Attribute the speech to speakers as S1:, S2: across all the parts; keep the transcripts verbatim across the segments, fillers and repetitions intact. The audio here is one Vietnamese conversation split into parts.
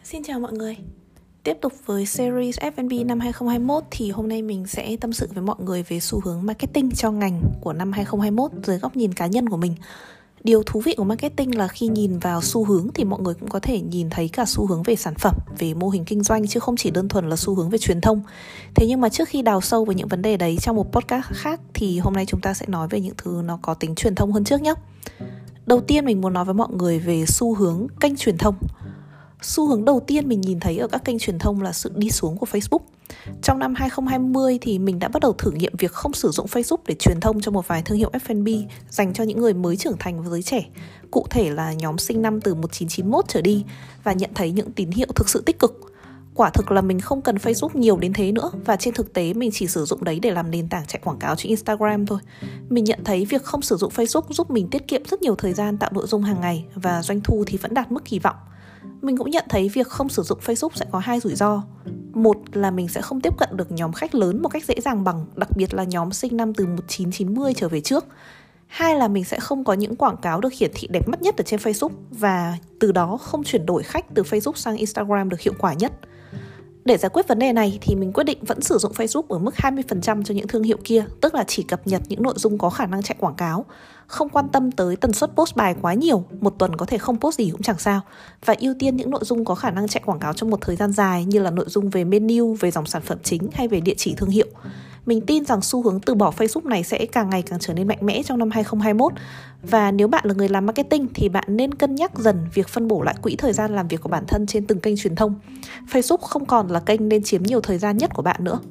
S1: Xin chào mọi người. Tiếp tục với series ép and bê năm hai không hai mốt thì hôm nay mình sẽ tâm sự với mọi người về xu hướng marketing cho ngành của năm hai không hai mốt dưới góc nhìn cá nhân của mình. Điều thú vị của marketing là khi nhìn vào xu hướng thì mọi người cũng có thể nhìn thấy cả xu hướng về sản phẩm, về mô hình kinh doanh chứ không chỉ đơn thuần là xu hướng về truyền thông. Thế nhưng mà trước khi đào sâu vào những vấn đề đấy trong một podcast khác thì hôm nay chúng ta sẽ nói về những thứ nó có tính truyền thông hơn trước nhé. Đầu tiên mình muốn nói với mọi người về xu hướng kênh truyền thông. Xu hướng đầu tiên mình nhìn thấy ở các kênh truyền thông là sự đi xuống của Facebook. Trong năm hai không hai không thì mình đã bắt đầu thử nghiệm việc không sử dụng Facebook để truyền thông cho một vài thương hiệu ép and bê dành cho những người mới trưởng thành và giới trẻ, cụ thể là nhóm sinh năm từ một nghìn chín trăm chín mươi mốt trở đi, và nhận thấy những tín hiệu thực sự tích cực. Quả thực là mình không cần Facebook nhiều đến thế nữa, và trên thực tế mình chỉ sử dụng đấy để làm nền tảng chạy quảng cáo trên Instagram thôi. Mình nhận thấy việc không sử dụng Facebook giúp mình tiết kiệm rất nhiều thời gian tạo nội dung hàng ngày, và doanh thu thì vẫn đạt mức kỳ vọng. Mình cũng nhận thấy việc không sử dụng Facebook sẽ có hai rủi ro. Một là mình sẽ không tiếp cận được nhóm khách lớn một cách dễ dàng bằng, đặc biệt là nhóm sinh năm từ một nghìn chín trăm chín mươi trở về trước. Hai là mình sẽ không có những quảng cáo được hiển thị đẹp mắt nhất ở trên Facebook, và từ đó không chuyển đổi khách từ Facebook sang Instagram được hiệu quả nhất. Để giải quyết vấn đề này thì mình quyết định vẫn sử dụng Facebook ở mức hai mươi phần trăm cho những thương hiệu kia, tức là chỉ cập nhật những nội dung có khả năng chạy quảng cáo, không quan tâm tới tần suất post bài quá nhiều, một tuần có thể không post gì cũng chẳng sao, và ưu tiên những nội dung có khả năng chạy quảng cáo trong một thời gian dài như là nội dung về menu, về dòng sản phẩm chính hay về địa chỉ thương hiệu. Mình tin rằng xu hướng từ bỏ Facebook này sẽ càng ngày càng trở nên mạnh mẽ trong năm hai không hai mốt. Và nếu bạn là người làm marketing thì bạn nên cân nhắc dần việc phân bổ lại quỹ thời gian làm việc của bản thân trên từng kênh truyền thông. Facebook không còn là kênh nên chiếm nhiều thời gian nhất của bạn nữa.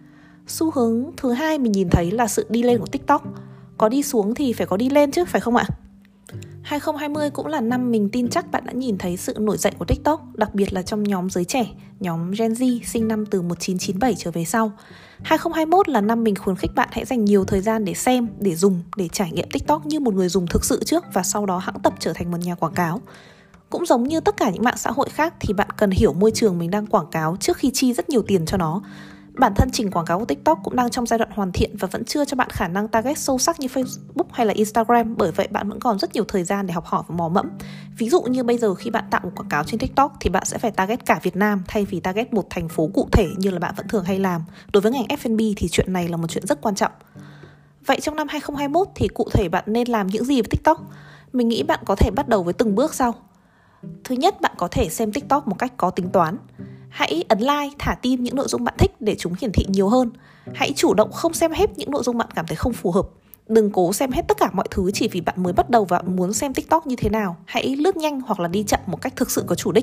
S1: Xu hướng thứ hai mình nhìn thấy là sự đi lên của TikTok. Có đi xuống thì phải có đi lên chứ, phải không ạ? hai không hai không cũng là năm mình tin chắc bạn đã nhìn thấy sự nổi dậy của TikTok, đặc biệt là trong nhóm giới trẻ, nhóm Gen Z sinh năm từ một nghìn chín trăm chín mươi bảy trở về sau. hai không hai mốt là năm mình khuyến khích bạn hãy dành nhiều thời gian để xem, để dùng, để trải nghiệm TikTok như một người dùng thực sự trước, và sau đó hãng tập trở thành một nhà quảng cáo. Cũng giống như tất cả những mạng xã hội khác thì bạn cần hiểu môi trường mình đang quảng cáo trước khi chi rất nhiều tiền cho nó. Bản thân trình quảng cáo của TikTok cũng đang trong giai đoạn hoàn thiện và vẫn chưa cho bạn khả năng target sâu sắc như Facebook hay là Instagram, bởi vậy bạn vẫn còn rất nhiều thời gian để học hỏi và mò mẫm. Ví dụ như bây giờ khi bạn tạo một quảng cáo trên TikTok thì bạn sẽ phải target cả Việt Nam thay vì target một thành phố cụ thể như là bạn vẫn thường hay làm. Đối với ngành ép and bê thì chuyện này là một chuyện rất quan trọng. Vậy trong năm hai không hai mốt thì cụ thể bạn nên làm những gì với TikTok? Mình nghĩ bạn có thể bắt đầu với từng bước sau. Thứ nhất, bạn có thể xem TikTok một cách có tính toán. Hãy ấn like, thả tim những nội dung bạn thích để chúng hiển thị nhiều hơn. Hãy chủ động không xem hết những nội dung bạn cảm thấy không phù hợp. Đừng cố xem hết tất cả mọi thứ chỉ vì bạn mới bắt đầu và muốn xem TikTok như thế nào. Hãy lướt nhanh hoặc là đi chậm một cách thực sự có chủ đích.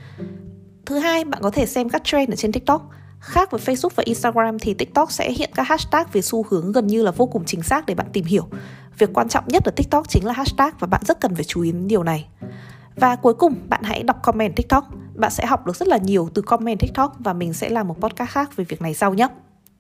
S1: Thứ hai, bạn có thể xem các trend ở trên TikTok. Khác với Facebook và Instagram thì TikTok sẽ hiện các hashtag về xu hướng gần như là vô cùng chính xác để bạn tìm hiểu. Việc quan trọng nhất ở TikTok chính là hashtag và bạn rất cần phải chú ý đến điều này. Và cuối cùng, bạn hãy đọc comment TikTok. Bạn sẽ học được rất là nhiều từ comment TikTok, và mình sẽ làm một podcast khác về việc này sau nhé.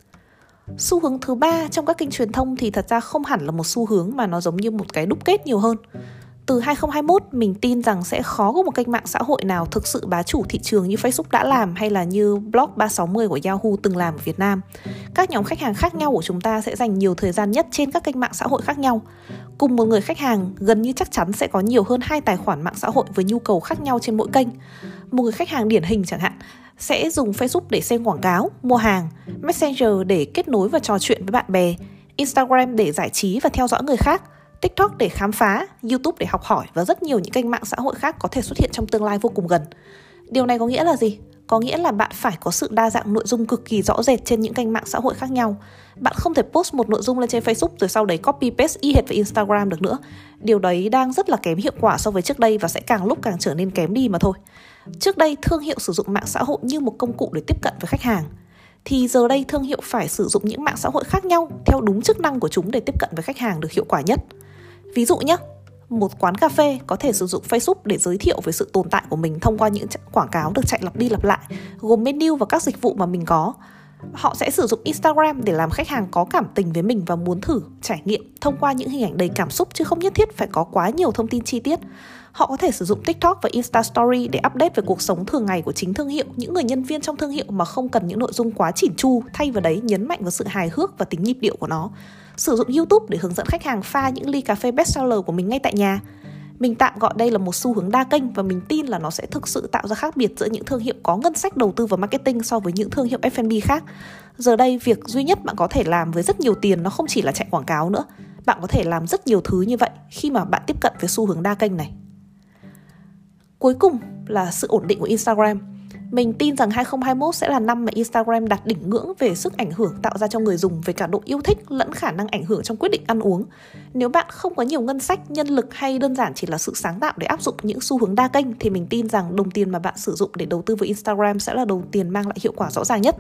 S1: Xu hướng thứ ba trong các kênh truyền thông thì thật ra không hẳn là một xu hướng mà nó giống như một cái đúc kết nhiều hơn. Từ hai không hai mốt, mình tin rằng sẽ khó có một kênh mạng xã hội nào thực sự bá chủ thị trường như Facebook đã làm hay là như Blog ba sáu mươi của Yahoo từng làm ở Việt Nam. Các nhóm khách hàng khác nhau của chúng ta sẽ dành nhiều thời gian nhất trên các kênh mạng xã hội khác nhau. Cùng một người khách hàng gần như chắc chắn sẽ có nhiều hơn hai tài khoản mạng xã hội với nhu cầu khác nhau trên mỗi kênh. Một người khách hàng điển hình chẳng hạn sẽ dùng Facebook để xem quảng cáo, mua hàng, Messenger để kết nối và trò chuyện với bạn bè, Instagram để giải trí và theo dõi người khác, TikTok để khám phá, YouTube để học hỏi, và rất nhiều những kênh mạng xã hội khác có thể xuất hiện trong tương lai vô cùng gần. Điều này có nghĩa là gì? Có nghĩa là bạn phải có sự đa dạng nội dung cực kỳ rõ rệt trên những kênh mạng xã hội khác nhau. Bạn không thể post một nội dung lên trên Facebook rồi sau đấy copy paste y hệt với Instagram được nữa. Điều đấy đang rất là kém hiệu quả so với trước đây và sẽ càng lúc càng trở nên kém đi mà thôi. Trước đây thương hiệu sử dụng mạng xã hội như một công cụ để tiếp cận với khách hàng, thì giờ đây thương hiệu phải sử dụng những mạng xã hội khác nhau theo đúng chức năng của chúng để tiếp cận với khách hàng được hiệu quả nhất. Ví dụ nhé, một quán cà phê có thể sử dụng Facebook để giới thiệu về sự tồn tại của mình thông qua những quảng cáo được chạy lặp đi lặp lại, gồm menu và các dịch vụ mà mình có. Họ sẽ sử dụng Instagram để làm khách hàng có cảm tình với mình và muốn thử trải nghiệm thông qua những hình ảnh đầy cảm xúc, chứ không nhất thiết phải có quá nhiều thông tin chi tiết. Họ có thể sử dụng TikTok và Insta Story để update về cuộc sống thường ngày của chính thương hiệu, những người nhân viên trong thương hiệu mà không cần những nội dung quá chỉn chu, thay vào đấy nhấn mạnh vào sự hài hước và tính nhịp điệu của nó. Sử dụng YouTube để hướng dẫn khách hàng pha những ly cà phê bestseller của mình ngay tại nhà. Mình tạm gọi đây là một xu hướng đa kênh và mình tin là nó sẽ thực sự tạo ra khác biệt giữa những thương hiệu có ngân sách đầu tư vào marketing so với những thương hiệu ép and bê khác. Giờ đây, việc duy nhất bạn có thể làm với rất nhiều tiền nó không chỉ là chạy quảng cáo nữa. Bạn có thể làm rất nhiều thứ như vậy khi mà bạn tiếp cận với xu hướng đa kênh này. Cuối cùng là sự ổn định của Instagram. Mình tin rằng hai không hai mốt sẽ là năm mà Instagram đạt đỉnh ngưỡng về sức ảnh hưởng tạo ra cho người dùng về cả độ yêu thích lẫn khả năng ảnh hưởng trong quyết định ăn uống. Nếu bạn không có nhiều ngân sách, nhân lực hay đơn giản chỉ là sự sáng tạo để áp dụng những xu hướng đa kênh thì mình tin rằng đồng tiền mà bạn sử dụng để đầu tư vào Instagram sẽ là đồng tiền mang lại hiệu quả rõ ràng nhất.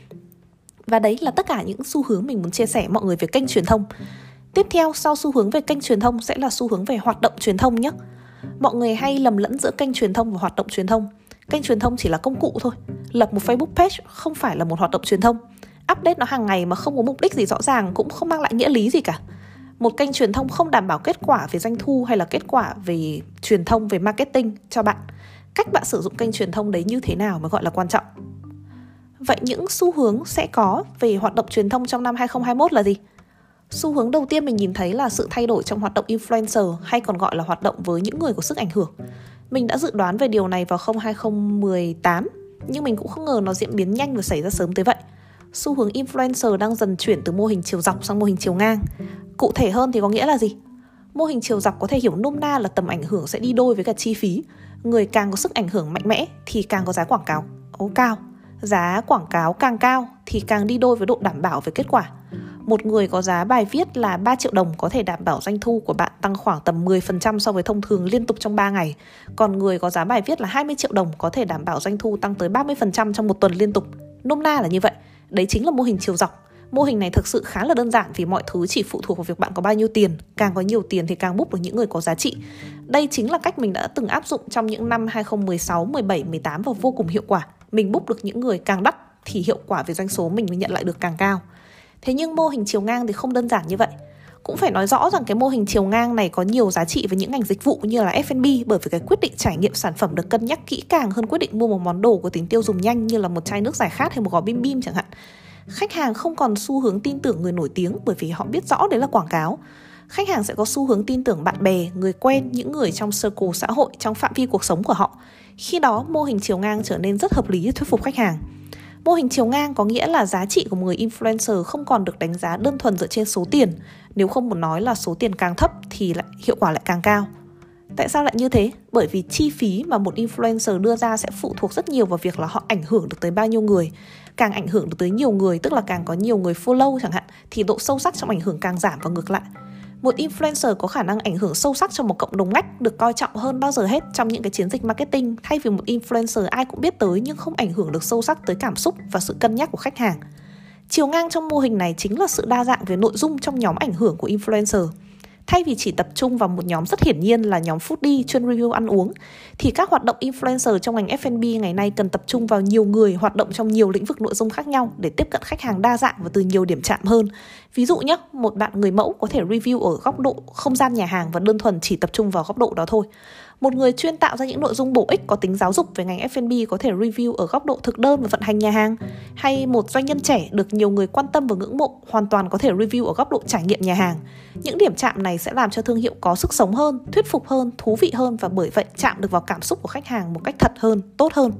S1: Và đấy là tất cả những xu hướng mình muốn chia sẻ mọi người về kênh truyền thông. Tiếp theo sau xu hướng về kênh truyền thông sẽ là xu hướng về hoạt động truyền thông nhé. Mọi người hay lầm lẫn giữa kênh truyền thông và hoạt động truyền thông. Kênh truyền thông chỉ là công cụ thôi. Lập một Facebook page không phải là một hoạt động truyền thông. Update nó hàng ngày mà không có mục đích gì rõ ràng cũng không mang lại nghĩa lý gì cả. Một kênh truyền thông không đảm bảo kết quả về doanh thu hay là kết quả về truyền thông, về marketing cho bạn. Cách bạn sử dụng kênh truyền thông đấy như thế nào mới gọi là quan trọng. Vậy những xu hướng sẽ có về hoạt động truyền thông trong năm hai không hai mốt là gì? Xu hướng đầu tiên mình nhìn thấy là sự thay đổi trong hoạt động influencer, hay còn gọi là hoạt động với những người có sức ảnh hưởng. Mình đã dự đoán về điều này vào hai không một tám, nhưng mình cũng không ngờ nó diễn biến nhanh và xảy ra sớm tới vậy. Xu hướng influencer đang dần chuyển từ mô hình chiều dọc sang mô hình chiều ngang. Cụ thể hơn thì có nghĩa là gì? Mô hình chiều dọc có thể hiểu nôm na là tầm ảnh hưởng sẽ đi đôi với cả chi phí. Người càng có sức ảnh hưởng mạnh mẽ thì càng có giá quảng cáo cao. Giá quảng cáo càng cao thì càng đi đôi với độ đảm bảo về kết quả. Một người có giá bài viết là ba triệu đồng có thể đảm bảo doanh thu của bạn tăng khoảng tầm mười phần trăm so với thông thường liên tục trong ba ngày. Còn người có giá bài viết là hai mươi triệu đồng có thể đảm bảo doanh thu tăng tới ba mươi phần trăm trong một tuần liên tục. Nôm na là như vậy. Đấy chính là mô hình chiều dọc. Mô hình này thực sự khá là đơn giản vì mọi thứ chỉ phụ thuộc vào việc bạn có bao nhiêu tiền. Càng có nhiều tiền thì càng book được những người có giá trị. Đây chính là cách mình đã từng áp dụng trong những năm hai không một sáu, mười bảy, mười tám và vô cùng hiệu quả. Mình book được những người càng đắt thì hiệu quả về doanh số mình mới nhận lại được càng cao. Thế nhưng mô hình chiều ngang thì không đơn giản như vậy. Cũng phải nói rõ rằng cái mô hình chiều ngang này có nhiều giá trị với những ngành dịch vụ như là ép and bê, bởi vì cái quyết định trải nghiệm sản phẩm được cân nhắc kỹ càng hơn quyết định mua một món đồ có tính tiêu dùng nhanh như là một chai nước giải khát hay một gói bim bim chẳng hạn. Khách hàng không còn xu hướng tin tưởng người nổi tiếng bởi vì họ biết rõ đấy là quảng cáo. Khách hàng sẽ có xu hướng tin tưởng bạn bè, người quen, những người trong circle xã hội, trong phạm vi cuộc sống của họ. Khi đó mô hình chiều ngang trở nên rất hợp lý để thuyết phục khách hàng. Mô hình chiều ngang có nghĩa là giá trị của một người influencer không còn được đánh giá đơn thuần dựa trên số tiền. Nếu không muốn nói là số tiền càng thấp thì lại hiệu quả lại càng cao. Tại sao lại như thế? Bởi vì chi phí mà một influencer đưa ra sẽ phụ thuộc rất nhiều vào việc là họ ảnh hưởng được tới bao nhiêu người. Càng ảnh hưởng được tới nhiều người, tức là càng có nhiều người follow chẳng hạn, thì độ sâu sắc trong ảnh hưởng càng giảm và ngược lại. Một influencer có khả năng ảnh hưởng sâu sắc trong một cộng đồng ngách được coi trọng hơn bao giờ hết trong những cái chiến dịch marketing, thay vì một influencer ai cũng biết tới nhưng không ảnh hưởng được sâu sắc tới cảm xúc và sự cân nhắc của khách hàng. Chiều ngang trong mô hình này chính là sự đa dạng về nội dung trong nhóm ảnh hưởng của influencer. Thay vì chỉ tập trung vào một nhóm rất hiển nhiên là nhóm foodie chuyên review ăn uống, thì các hoạt động influencer trong ngành ép and bê ngày nay cần tập trung vào nhiều người hoạt động trong nhiều lĩnh vực nội dung khác nhau để tiếp cận khách hàng đa dạng và từ nhiều điểm chạm hơn. Ví dụ nhé, một bạn người mẫu có thể review ở góc độ không gian nhà hàng và đơn thuần chỉ tập trung vào góc độ đó thôi. Một người chuyên tạo ra những nội dung bổ ích có tính giáo dục về ngành ép and bê có thể review ở góc độ thực đơn và vận hành nhà hàng. Hay một doanh nhân trẻ được nhiều người quan tâm và ngưỡng mộ hoàn toàn có thể review ở góc độ trải nghiệm nhà hàng. Những điểm chạm này sẽ làm cho thương hiệu có sức sống hơn, thuyết phục hơn, thú vị hơn và bởi vậy chạm được vào cảm xúc của khách hàng một cách thật hơn, tốt hơn.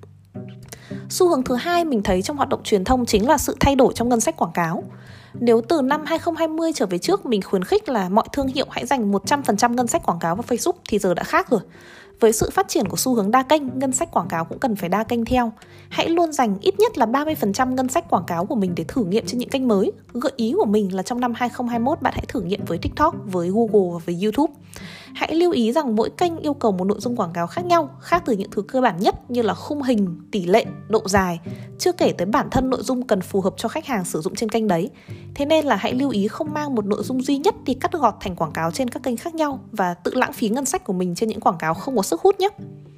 S1: Xu hướng thứ hai mình thấy trong hoạt động truyền thông chính là sự thay đổi trong ngân sách quảng cáo. Nếu từ năm hai không hai không trở về trước mình khuyến khích là mọi thương hiệu hãy dành một trăm phần trăm ngân sách quảng cáo vào Facebook thì giờ đã khác rồi. Với sự phát triển của xu hướng đa kênh, ngân sách quảng cáo cũng cần phải đa kênh theo. Hãy luôn dành ít nhất là ba mươi phần trăm ngân sách quảng cáo của mình để thử nghiệm trên những kênh mới. Gợi ý của mình là trong năm hai không hai mốt bạn hãy thử nghiệm với TikTok, với Google và với YouTube. Hãy lưu ý rằng mỗi kênh yêu cầu một nội dung quảng cáo khác nhau, khác từ những thứ cơ bản nhất như là khung hình, tỷ lệ, độ dài, chưa kể tới bản thân nội dung cần phù hợp cho khách hàng sử dụng trên kênh đấy. Thế nên là hãy lưu ý không mang một nội dung duy nhất đi cắt gọt thành quảng cáo trên các kênh khác nhau và tự lãng phí ngân sách của mình trên những quảng cáo không có sức hút nhé.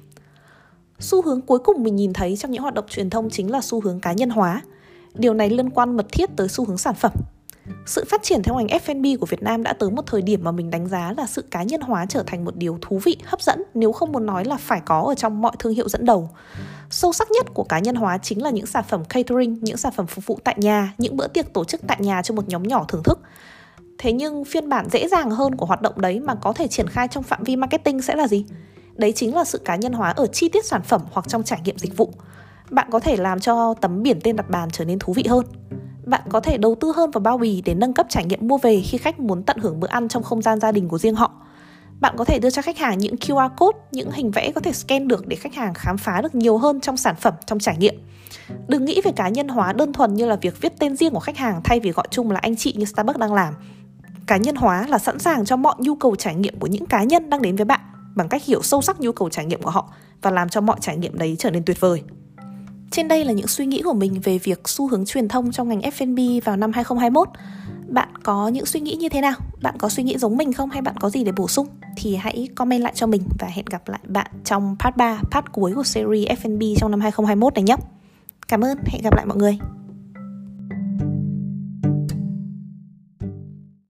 S1: Xu hướng cuối cùng mình nhìn thấy trong những hoạt động truyền thông chính là xu hướng cá nhân hóa. Điều này liên quan mật thiết tới xu hướng sản phẩm. Sự phát triển theo ngành ép and bê của Việt Nam đã tới một thời điểm mà mình đánh giá là sự cá nhân hóa trở thành một điều thú vị, hấp dẫn, nếu không muốn nói là phải có ở trong mọi thương hiệu dẫn đầu. Sâu sắc nhất của cá nhân hóa chính là những sản phẩm catering, những sản phẩm phục vụ tại nhà, những bữa tiệc tổ chức tại nhà cho một nhóm nhỏ thưởng thức. Thế nhưng phiên bản dễ dàng hơn của hoạt động đấy mà có thể triển khai trong phạm vi marketing sẽ là gì? Đấy chính là sự cá nhân hóa ở chi tiết sản phẩm hoặc trong trải nghiệm dịch vụ. Bạn có thể làm cho tấm biển tên đặt bàn trở nên thú vị hơn. Bạn có thể đầu tư hơn vào bao bì để nâng cấp trải nghiệm mua về khi khách muốn tận hưởng bữa ăn trong không gian gia đình của riêng họ. Bạn có thể đưa cho khách hàng những quy rờ code, những hình vẽ có thể scan được để khách hàng khám phá được nhiều hơn trong sản phẩm, trong trải nghiệm. Đừng nghĩ về cá nhân hóa đơn thuần như là việc viết tên riêng của khách hàng thay vì gọi chung là anh chị như Starbucks đang làm. Cá nhân hóa là sẵn sàng cho mọi nhu cầu trải nghiệm của những cá nhân đang đến với bạn bằng cách hiểu sâu sắc nhu cầu trải nghiệm của họ và làm cho mọi trải nghiệm đấy trở nên tuyệt vời. Trên đây là những suy nghĩ của mình về việc xu hướng truyền thông trong ngành ép and bê vào năm hai không hai mốt. Bạn có những suy nghĩ như thế nào? Bạn có suy nghĩ giống mình không hay bạn có gì để bổ sung? Thì hãy comment lại cho mình và hẹn gặp lại bạn trong part ba, part cuối của series ép and bê trong năm hai không hai mốt này nhé. Cảm ơn, hẹn gặp lại mọi người.